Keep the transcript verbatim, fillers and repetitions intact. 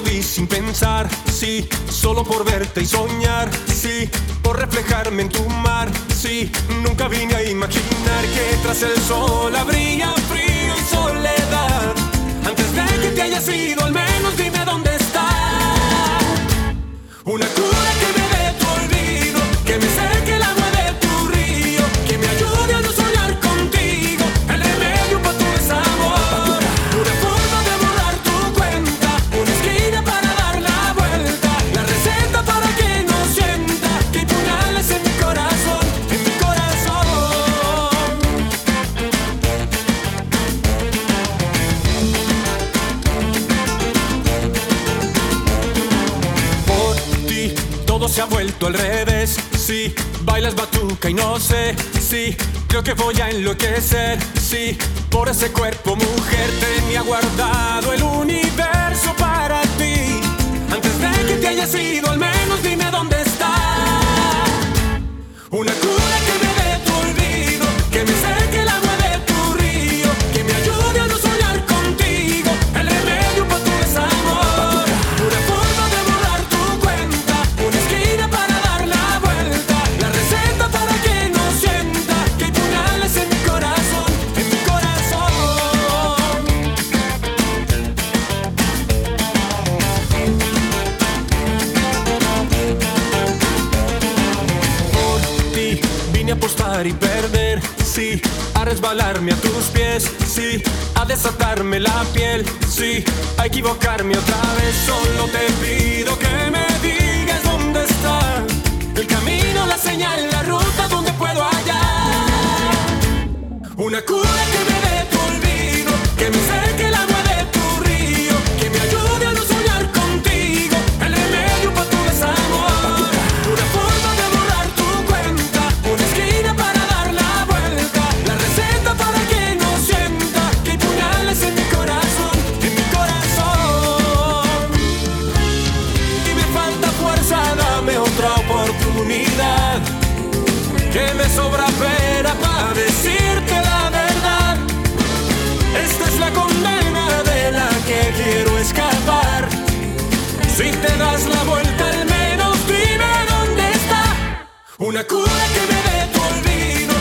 di sin pensar, sí, solo por verte y soñar, sí, por reflejarme en tu mar, sí, nunca vine a imaginar que tras el sol habría frío y soledad. Antes de que te hayas ido, al menos dime dónde está. Una cura que me dé tu olvido, que me seque el agua de tu río, que me ayude a no soñar contigo, el remedio para tu desamor. Una forma de borrar tu cuenta, una esquina para dar la vuelta, la receta para que no sienta que hay puñales en mi corazón, en mi corazón. Por ti todo se ha vuelto al revés, sí, bailas batuca y no sé, sí, creo que voy a enloquecer, sí, por ese cuerpo mujer tenía guardado el universo para ti. Antes de que te hayas ido, al menos dime dónde está. Una cura que me dé tu olvido, que me seque el agua de tu río, que me ayude a no soñar contigo, el remedio para tu desamor. Una forma de borrar tu cuenta, una esquina para dar la vuelta, la receta para que no sienta que hay puñales en mi corazón, en mi corazón. Por ti vine a apostar y perder, sí, a resbalarme a tus pies, sí, a desatarme la piel, sí, a equivocarme otra vez. Solo te pido que me digas dónde está el camino, la señal, la ruta donde puedo hallar. Una cura que me dé tu olvido, que me seque el agua de tu río, que me ayude a no soñar contigo, el remedio para tu desamor. Una forma de borrar tu cuenta, una esquina para dar la vuelta, la receta para que no sienta que hay puñales en mi corazón, en mi corazón. Y me falta fuerza, dame otra oportunidad, que me sobra pena para decirte la verdad. Esta es la condena de la que quiero escapar. Si te das la vuelta, al menos dime dónde está. Una cura que me dé tu olvido,